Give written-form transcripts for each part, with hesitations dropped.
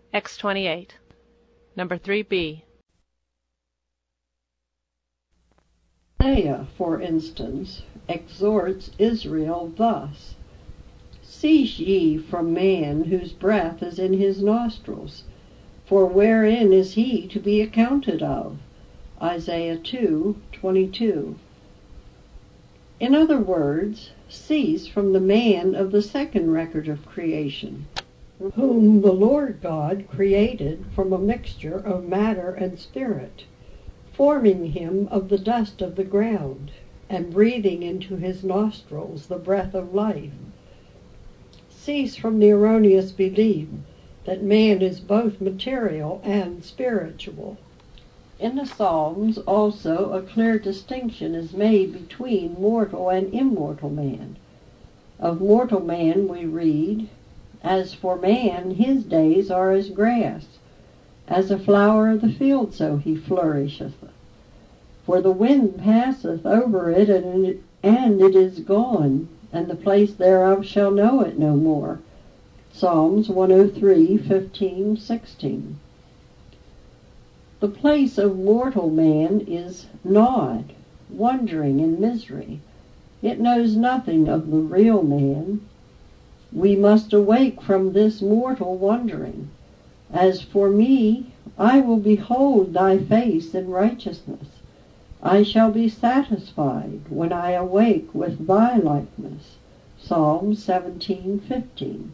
X28. Number 3B. Isaiah, for instance, exhorts Israel thus: Cease ye from man whose breath is in his nostrils, for wherein is he to be accounted of? Isaiah 2:22. In other words, cease from the man of the second record of creation, whom the Lord God created from a mixture of matter and spirit, forming him of the dust of the ground, and breathing into his nostrils the breath of life. Cease from the erroneous belief that man is both material and spiritual. In the Psalms also a clear distinction is made between mortal and immortal man. Of mortal man we read, As for man, his days are as grass, as a flower of the field so he flourisheth. For the wind passeth over it, and it is gone, and the place thereof shall know it no more. Psalms 103:15-16. The place of mortal man is gnawed, wandering in misery. It knows nothing of the real man. We must awake from this mortal wandering. As for me, I will behold thy face in righteousness. I shall be satisfied when I awake with thy likeness. Psalm 17:15.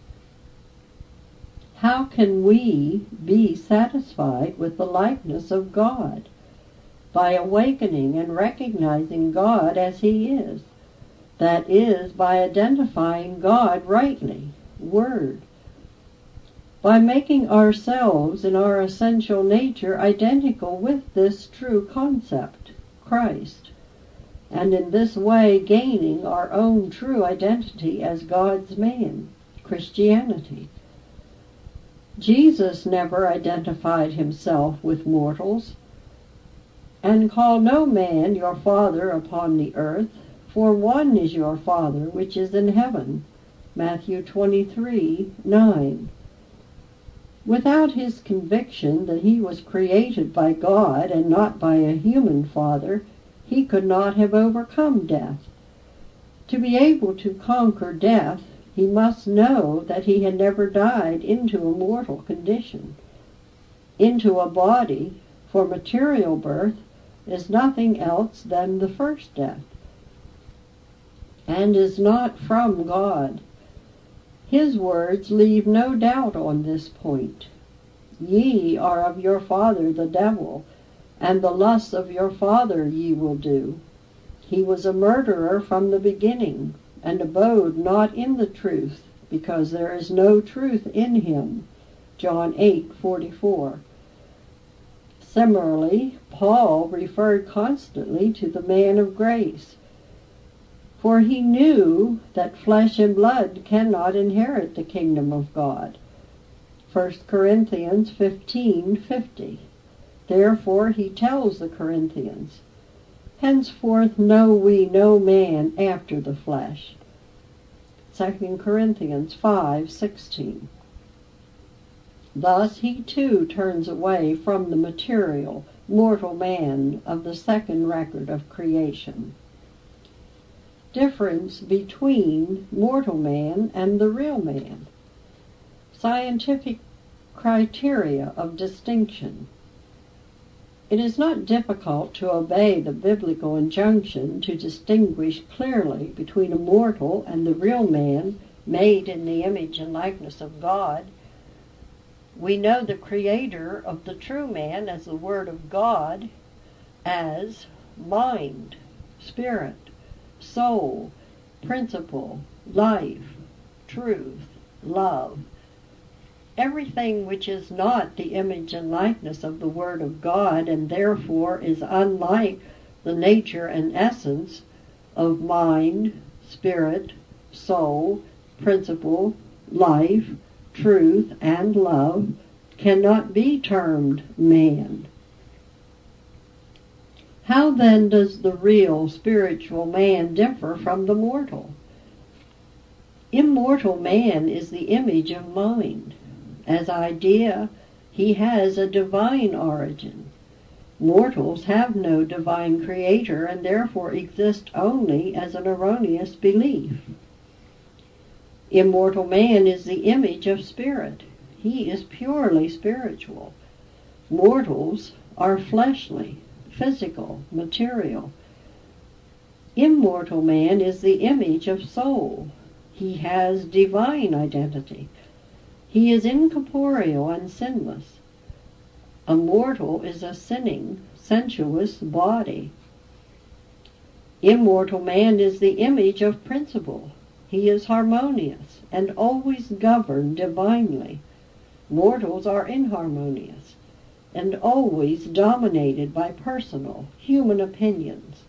How can we be satisfied with the likeness of God? By awakening and recognizing God as he is. That is, by identifying God rightly, Word. By making ourselves in our essential nature identical with this true concept, Christ, and in this way gaining our own true identity as God's man, Christianity. Jesus never identified himself with mortals. And call no man your father upon the earth, for one is your Father which is in heaven. Matthew 23:9. Without his conviction that he was created by God and not by a human father, he could not have overcome death. To be able to conquer death, he must know that he had never died into a mortal condition, into a body, for material birth is nothing else than the first death, and is not from God. His words leave no doubt on this point. Ye are of your father the devil, and the lusts of your father ye will do. He was a murderer from the beginning, and abode not in the truth, because there is no truth in him. John 8:44. Similarly, Paul referred constantly to the man of grace, for he knew that flesh and blood cannot inherit the kingdom of God. 1 Corinthians 15:50. Therefore he tells the Corinthians, Henceforth know we no man after the flesh. 2 Corinthians 5:16. Thus he too turns away from the material, mortal man of the second record of creation. Difference between mortal man and the real man. Scientific criteria of distinction. It is not difficult to obey the biblical injunction to distinguish clearly between a mortal and the real man made in the image and likeness of God. We know the creator of the true man as the Word of God, as mind, spirit, soul, principle, life, truth, love. Everything which is not the image and likeness of the Word of God, and therefore is unlike the nature and essence of mind, spirit, soul, principle, life, truth, and love, cannot be termed man. How then does the real spiritual man differ from the mortal? Immortal man is the image of mind. As idea, he has a divine origin. Mortals have no divine creator and therefore exist only as an erroneous belief. Immortal man is the image of spirit. He is purely spiritual. Mortals are fleshly, physical, material. Immortal man is the image of soul. He has divine identity. He is incorporeal and sinless. A mortal is a sinning, sensuous body. Immortal man is the image of principle. He is harmonious and always governed divinely. Mortals are inharmonious and always dominated by personal, human opinions.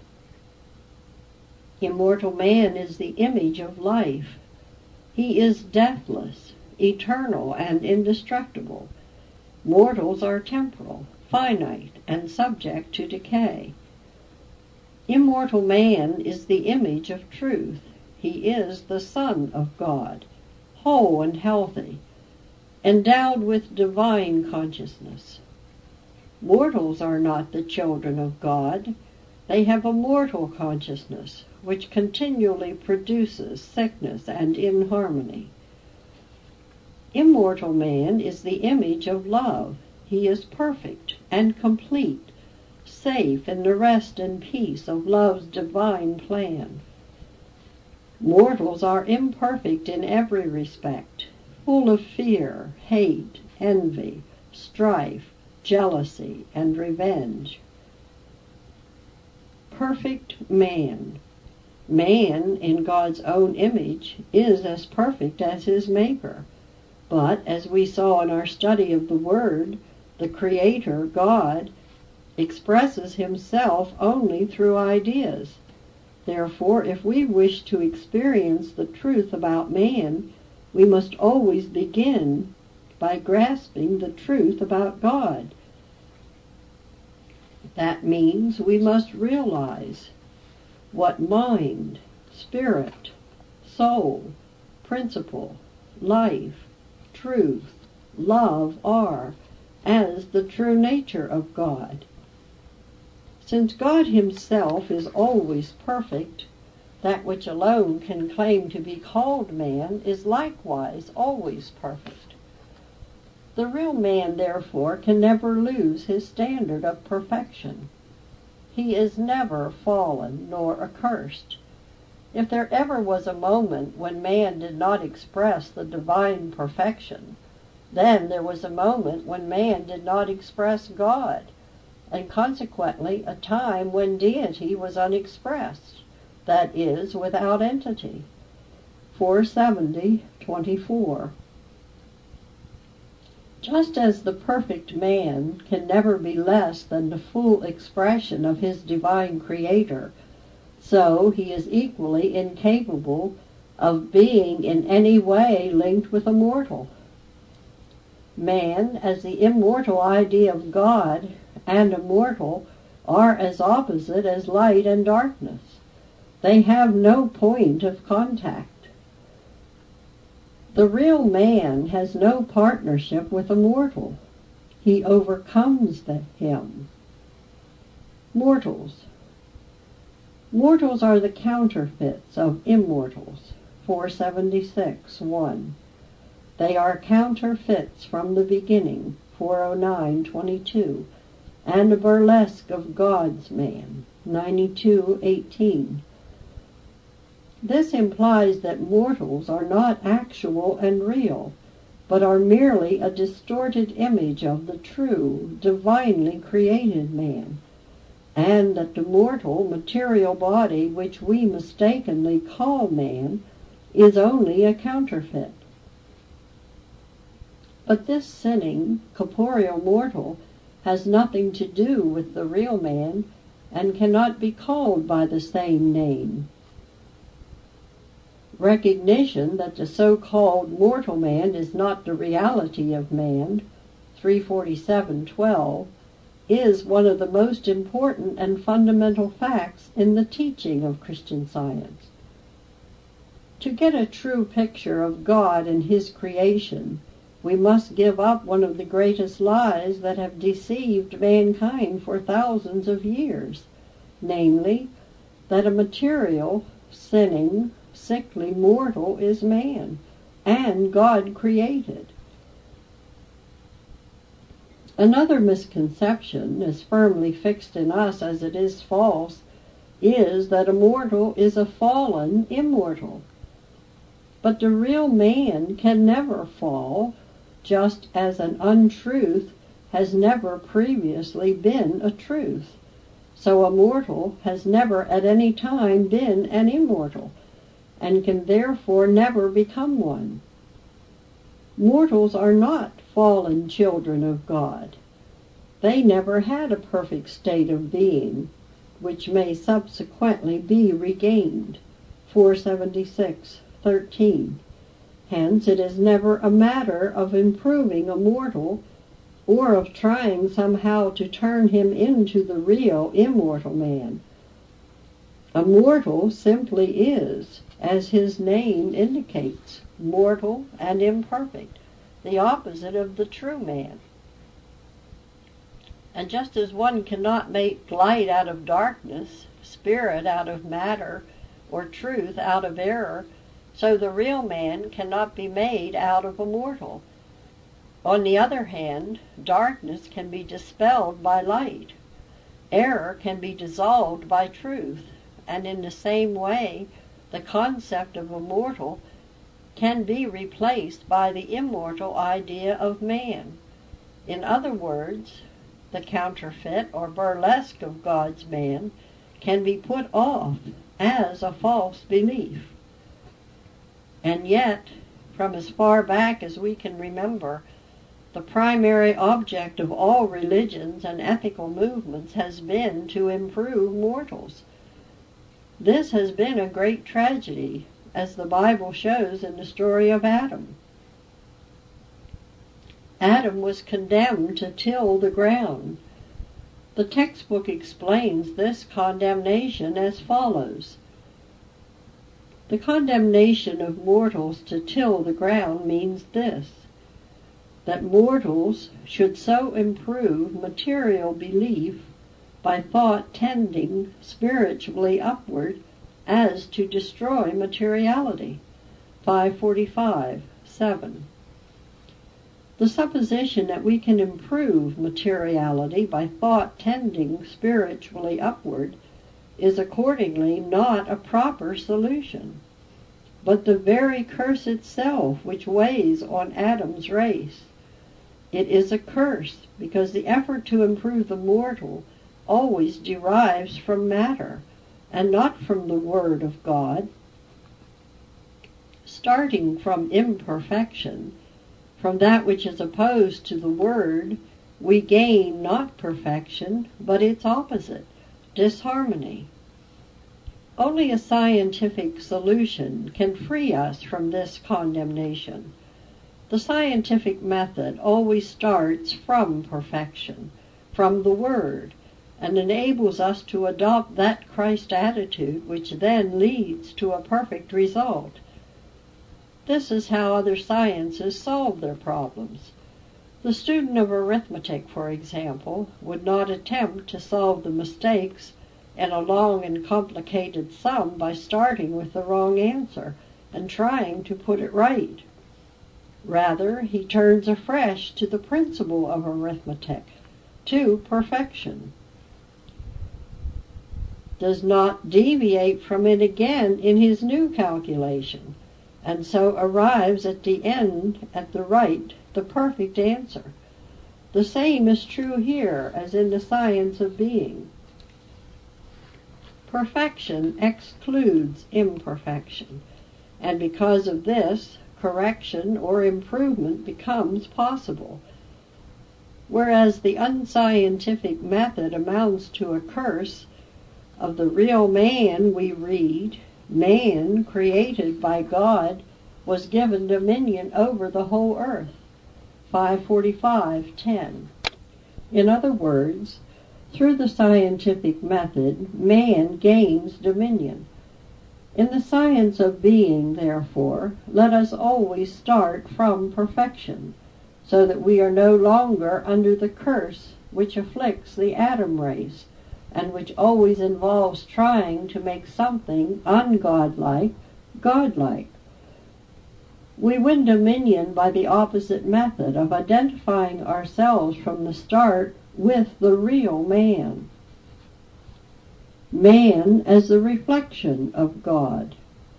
Immortal man is the image of life. He is deathless, eternal, and indestructible. Mortals are temporal, finite, and subject to decay. Immortal man is the image of truth. He is the Son of God, whole and healthy, endowed with divine consciousness. Mortals are not the children of God. They have a mortal consciousness, which continually produces sickness and inharmony. Immortal man is the image of love. He is perfect and complete, safe in the rest and peace of love's divine plan. Mortals are imperfect in every respect, full of fear, hate, envy, strife, jealousy, and revenge. Perfect man. Man, in God's own image, is as perfect as his Maker. But, as we saw in our study of the Word, the Creator, God, expresses himself only through ideas. Therefore, if we wish to experience the truth about man, we must always begin by grasping the truth about God. That means we must realize what mind, spirit, soul, principle, life, truth, love are as the true nature of God. Since God himself is always perfect, that which alone can claim to be called man is likewise always perfect. The real man, therefore, can never lose his standard of perfection. He is never fallen nor accursed. If there ever was a moment when man did not express the divine perfection, then there was a moment when man did not express God, and consequently a time when deity was unexpressed, that is, without entity. 470:24. Just as the perfect man can never be less than the full expression of his divine Creator, so he is equally incapable of being in any way linked with a mortal. Man, as the immortal idea of God, and a mortal are as opposite as light and darkness. They have no point of contact. The real man has no partnership with a mortal. He overcomes him. Mortals. Mortals are the counterfeits of immortals. 476:1. They are counterfeits from the beginning. 409:22. And a burlesque of God's man. 92:18. This implies that mortals are not actual and real, but are merely a distorted image of the true, divinely created man, and that the mortal, material body which we mistakenly call man is only a counterfeit. But this sinning, corporeal mortal has nothing to do with the real man and cannot be called by the same name. Recognition that the so-called mortal man is not the reality of man, 347:12, is one of the most important and fundamental facts in the teaching of Christian Science. To get a true picture of God and his creation, we must give up one of the greatest lies that have deceived mankind for thousands of years, namely, that a material, sinning, sickly mortal is man, and God created. Another misconception, as firmly fixed in us as it is false, is that a mortal is a fallen immortal. But the real man can never fall, just as an untruth has never previously been a truth. So a mortal has never at any time been an immortal, and can therefore never become one. Mortals are not fallen children of God. They never had a perfect state of being, which may subsequently be regained. 476:13. Hence it is never a matter of improving a mortal, or of trying somehow to turn him into the real immortal man. A mortal simply is, as his name indicates, mortal and imperfect, the opposite of the true man. And just as one cannot make light out of darkness, spirit out of matter, or truth out of error, so the real man cannot be made out of a mortal. On the other hand, darkness can be dispelled by light. Error can be dissolved by truth, and in the same way, the concept of a mortal can be replaced by the immortal idea of man. In other words, the counterfeit or burlesque of God's man can be put off as a false belief. And yet, from as far back as we can remember, the primary object of all religions and ethical movements has been to improve mortals. This has been a great tragedy, as the Bible shows in the story of Adam. Adam was condemned to till the ground. The textbook explains this condemnation as follows. The condemnation of mortals to till the ground means this, that mortals should so improve material belief by thought tending spiritually upward as to destroy materiality. 545:7. The supposition that we can improve materiality by thought tending spiritually upward is accordingly not a proper solution, but the very curse itself which weighs on Adam's race. It is a curse because the effort to improve the mortal always derives from matter and not from the Word of God. Starting from imperfection, from that which is opposed to the Word, we gain not perfection, but its opposite, disharmony. Only a scientific solution can free us from this condemnation. The scientific method always starts from perfection, from the Word, and enables us to adopt that Christ attitude which then leads to a perfect result. This is how other sciences solve their problems. The student of arithmetic, for example, would not attempt to solve the mistakes in a long and complicated sum by starting with the wrong answer and trying to put it right. Rather, he turns afresh to the principle of arithmetic, to perfection, does not deviate from it again in his new calculation, and so arrives at the end at the right, the perfect answer. The same is true here as in the science of being. Perfection excludes imperfection, and because of this, correction or improvement becomes possible. Whereas the unscientific method amounts to a curse, of the real man we read, man created by God was given dominion over the whole earth. 545:10. In other words, through the scientific method, man gains dominion. In the science of being, therefore, let us always start from perfection, so that we are no longer under the curse which afflicts the Adam race, and which always involves trying to make something ungodlike godlike. We win dominion by the opposite method of identifying ourselves from the start with the real man. Man as the reflection of God.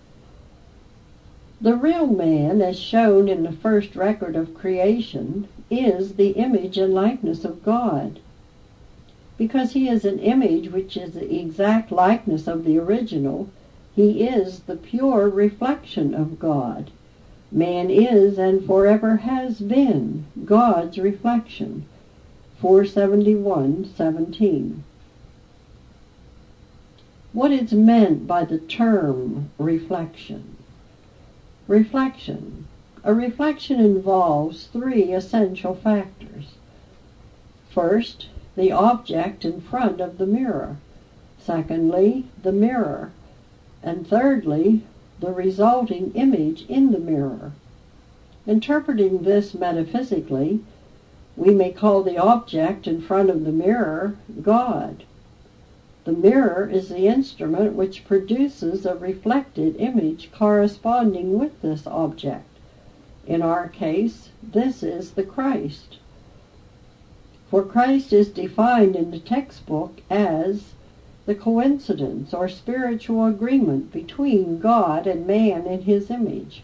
The real man, as shown in the first record of creation, is the image and likeness of God. Because he is an image which is the exact likeness of the original, he is the pure reflection of God. Man is and forever has been God's reflection. 471:17. What is meant by the term reflection? Reflection. A reflection involves three essential factors. First, the object in front of the mirror. Secondly, the mirror. And thirdly, the resulting image in the mirror. Interpreting this metaphysically, we may call the object in front of the mirror God. The mirror is the instrument which produces a reflected image corresponding with this object. In our case, this is the Christ. For Christ is defined in the textbook as the coincidence or spiritual agreement between God and man in his image.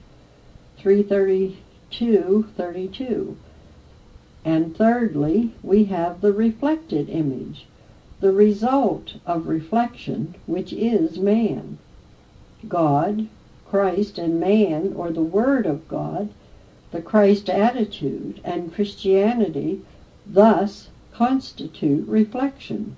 3:32:32. And thirdly, we have the reflected image, the result of reflection, which is man. God, Christ, and man, or the Word of God, the Christ attitude, and Christianity thus constitute reflection.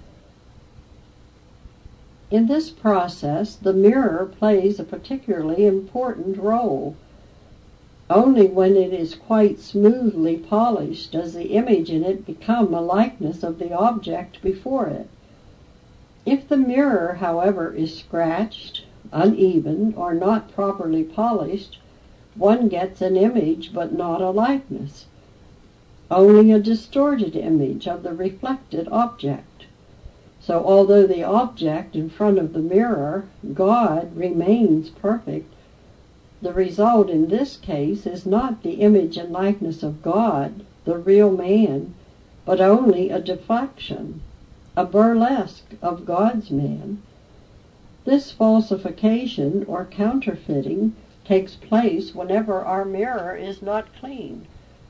In this process, the mirror plays a particularly important role. Only when it is quite smoothly polished does the image in it become a likeness of the object before it. If the mirror, however, is scratched, uneven, or not properly polished, one gets an image but not a likeness, only a distorted image of the reflected object. So although the object in front of the mirror, God, remains perfect, the result in this case is not the image and likeness of God, the real man, but only a deflection, a burlesque of God's man. This falsification or counterfeiting takes place whenever our mirror is not clean,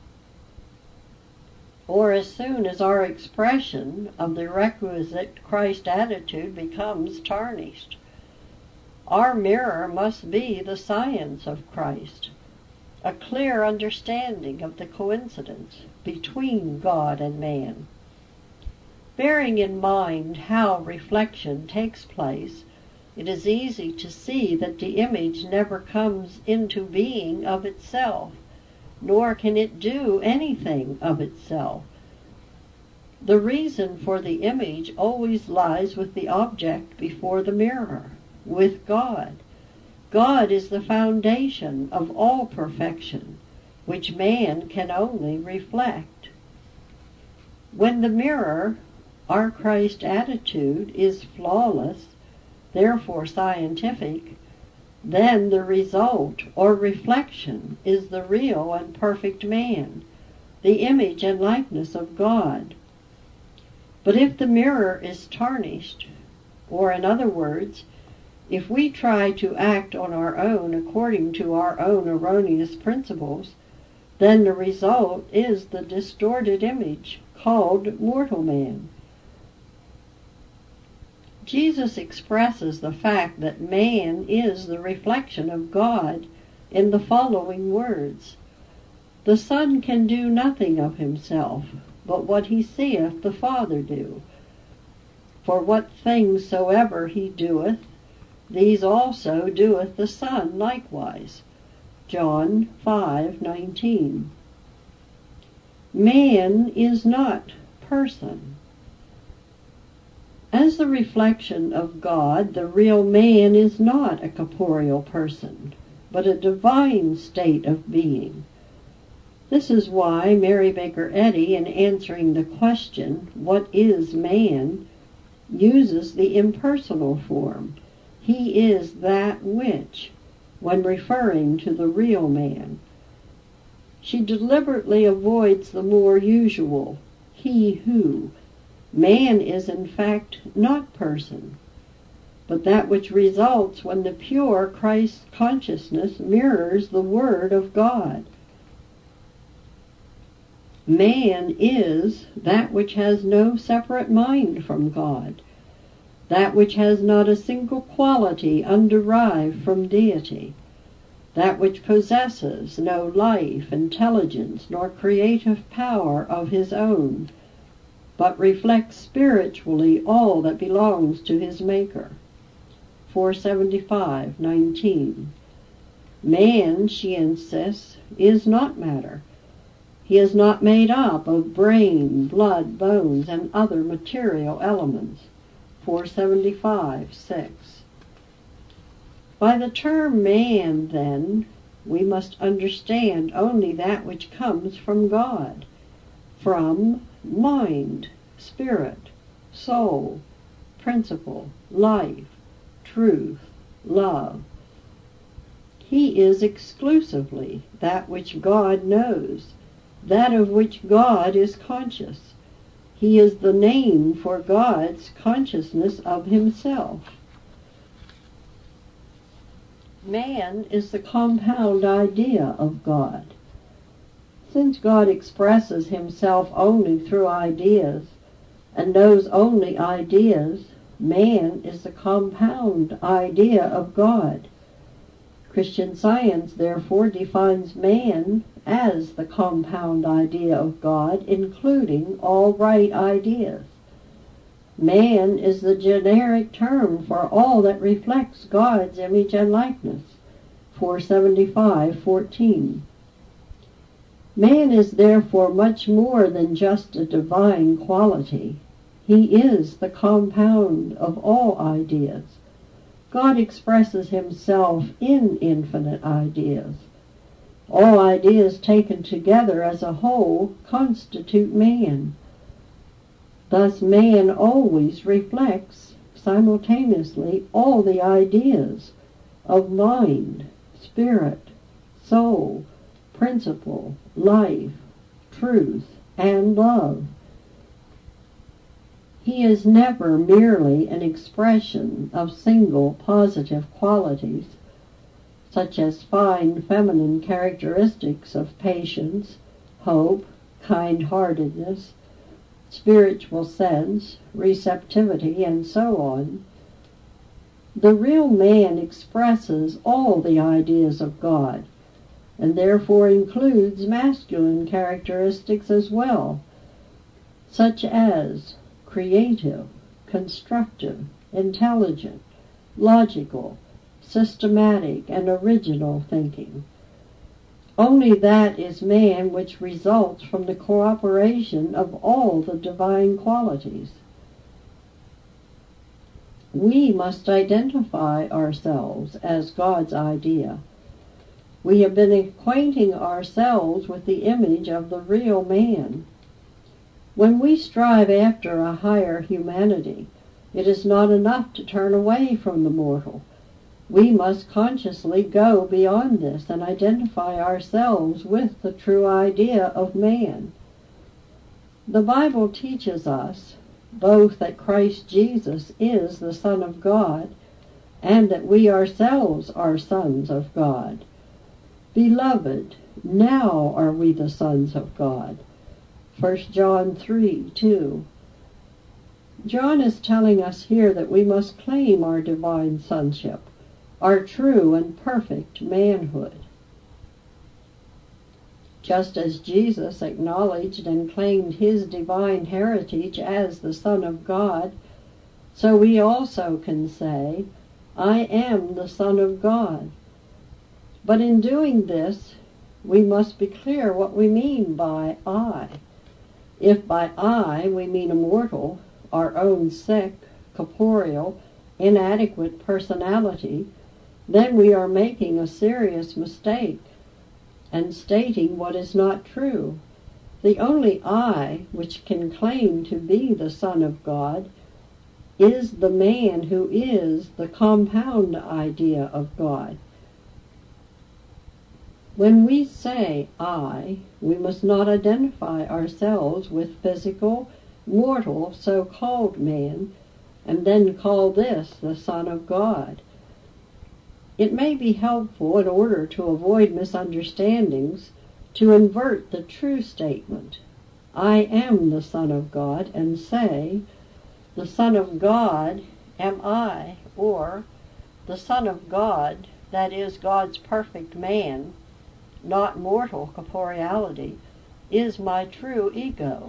or as soon as our expression of the requisite Christ attitude becomes tarnished. Our mirror must be the science of Christ, a clear understanding of the coincidence between God and man. Bearing in mind how reflection takes place, it is easy to see that the image never comes into being of itself, nor can it do anything of itself. The reason for the image always lies with the object before the mirror, with God. God is the foundation of all perfection, which man can only reflect. When the mirror, our Christ attitude, is flawless, therefore scientific, then the result or reflection is the real and perfect man, the image and likeness of God. But if the mirror is tarnished, or in other words, if we try to act on our own according to our own erroneous principles, then the result is the distorted image called mortal man. Jesus expresses the fact that man is the reflection of God in the following words: "The Son can do nothing of himself, but what he seeth the Father do. For what things soever he doeth, these also doeth the Son likewise." John 5:19. Man is not person. As the reflection of God, the real man is not a corporeal person, but a divine state of being. This is why Mary Baker Eddy, in answering the question, "What is man?" uses the impersonal form, "He is that which," when referring to the real man. She deliberately avoids the more usual, "he who." Man is in fact not person, but that which results when the pure Christ consciousness mirrors the Word of God. Man is that which has no separate mind from God, that which has not a single quality underived from deity, that which possesses no life, intelligence, nor creative power of his own, but reflects spiritually all that belongs to his Maker. 475:19. Man, she insists, is not matter. He is not made up of brain, blood, bones, and other material elements. 475:6. By the term man, then, we must understand only that which comes from God, from mind, spirit, soul, principle, life, truth, love. He is exclusively that which God knows, that of which God is conscious. He is the name for God's consciousness of himself. Man is the compound idea of God. Since God expresses himself only through ideas and knows only ideas, man is the compound idea of God. Christian Science, therefore, defines man as the compound idea of God, including all right ideas. Man is the generic term for all that reflects God's image and likeness. 475:14. Man is therefore much more than just a divine quality. He is the compound of all ideas. God expresses himself in infinite ideas. All ideas taken together as a whole constitute man. Thus man always reflects simultaneously all the ideas of mind, spirit, soul, principle, life, truth, and love. He is never merely an expression of single positive qualities, such as fine feminine characteristics of patience, hope, kind-heartedness, spiritual sense, receptivity, and so on. The real man expresses all the ideas of God, and therefore includes masculine characteristics as well, such as creative, constructive, intelligent, logical, systematic, and original thinking. Only that is man which results from the cooperation of all the divine qualities. We must identify ourselves as God's idea. We have been acquainting ourselves with the image of the real man. When we strive after a higher humanity, it is not enough to turn away from the mortal. We must consciously go beyond this and identify ourselves with the true idea of man. The Bible teaches us both that Christ Jesus is the Son of God and that we ourselves are sons of God. Beloved, now are we the sons of God. 1 John 3:2. John is telling us here that we must claim our divine sonship, our true and perfect manhood. Just as Jesus acknowledged and claimed his divine heritage as the Son of God, so we also can say, "I am the Son of God." But in doing this, we must be clear what we mean by "I." If by "I" we mean a mortal, our own sick, corporeal, inadequate personality, then we are making a serious mistake. and stating what is not true. The only I which can claim to be the Son of God is the man who is the compound idea of God. When we say I, we must not identify ourselves with physical, mortal, so-called man, and then call this the Son of God. It may be helpful, in order to avoid misunderstandings, to invert the true statement, I am the Son of God, and say, the Son of God am I, or the Son of God, that is God's perfect man, not mortal corporeality, is my true ego.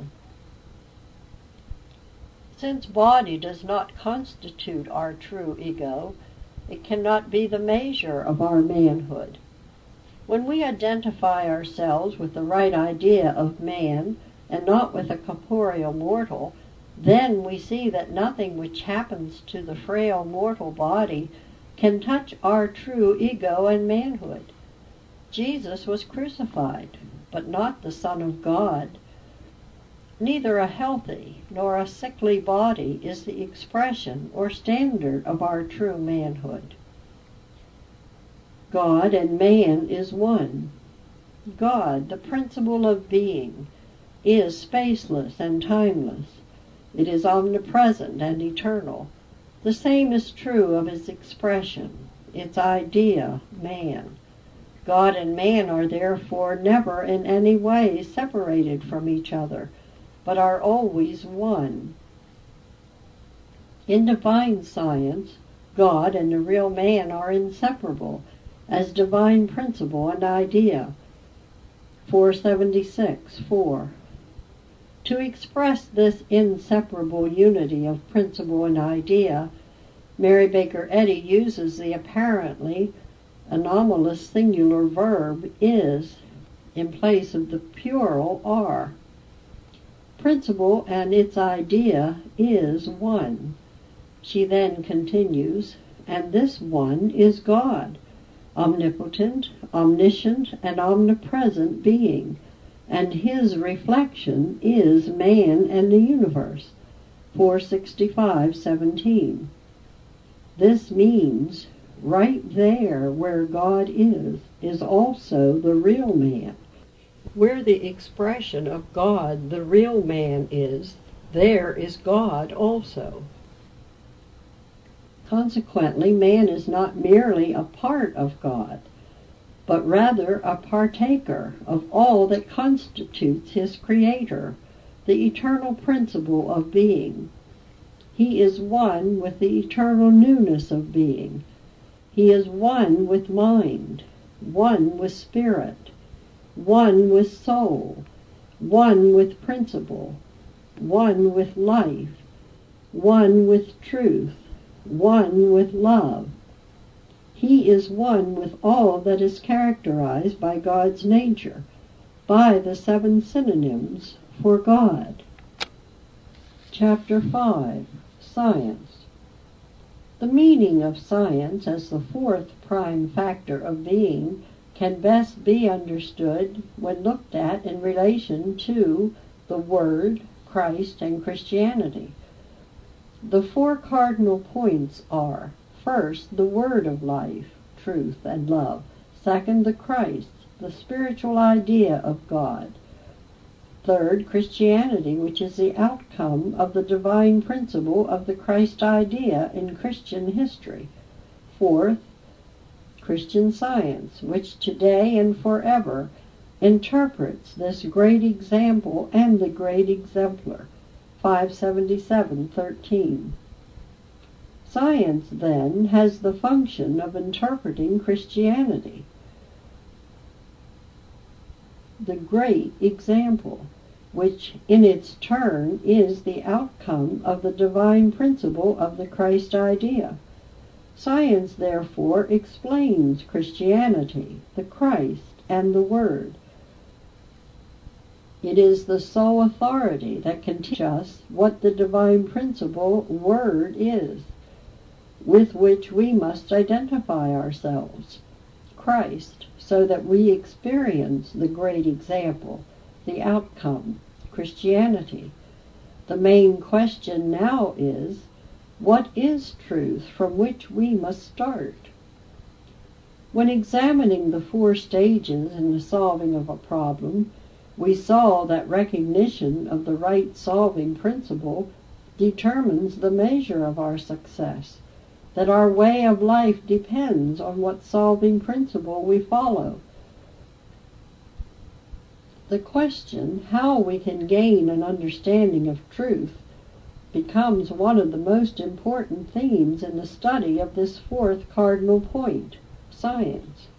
Since body does not constitute our true ego, it cannot be the measure of our manhood. When we identify ourselves with the right idea of man, and not with a corporeal mortal, then we see that nothing which happens to the frail mortal body can touch our true ego and manhood. Jesus was crucified, but not the Son of God. Neither a healthy nor a sickly body is the expression or standard of our true manhood. God and man is one. God, the principle of being, is spaceless and timeless. It is omnipresent and eternal. The same is true of its expression, its idea, man. God and man are therefore never in any way separated from each other, but are always one. In divine science, God and the real man are inseparable as divine principle and idea. 476:4. To express this inseparable unity of principle and idea, Mary Baker Eddy uses the apparently anomalous singular verb is in place of the plural are. Principle and its idea is one. She then continues, and this one is God, omnipotent, omniscient, and omnipresent being, and his reflection is man and the universe. 465:17. This means right there where God is also the real man. Where the expression of God, the real man, is, there is God also. Consequently, man is not merely a part of God, but rather a partaker of all that constitutes his Creator, the eternal principle of being. He is one with the eternal newness of being. He is one with mind, one with spirit, one with soul, one with principle, one with life, one with truth, one with love. He is one with all that is characterized by God's nature, by the 7 synonyms for God. Chapter 5. Science. The meaning of science as the 4th prime factor of being can best be understood when looked at in relation to the Word, Christ, and Christianity. The 4 cardinal points are: first, the Word of life, truth, and love; second, the Christ, the spiritual idea of God; third, Christianity, which is the outcome of the divine principle of the Christ idea in Christian history; fourth, Christian Science, which today and forever interprets this great example and the great exemplar. 577:13. Science, then, has the function of interpreting Christianity, the great example, which in its turn is the outcome of the divine principle of the Christ idea. Science, therefore, explains Christianity, the Christ, and the Word. It is the sole authority that can teach us what the divine principle, Word, is, with which we must identify ourselves. Christ, so that we experience the great example, the outcome, Christianity. The main question now is, what is truth from which we must start? When examining the 4 stages in the solving of a problem, we saw that recognition of the right solving principle determines the measure of our success, that our way of life depends on what solving principle we follow. The question how we can gain an understanding of truth becomes one of the most important themes in the study of this 4th cardinal point, science.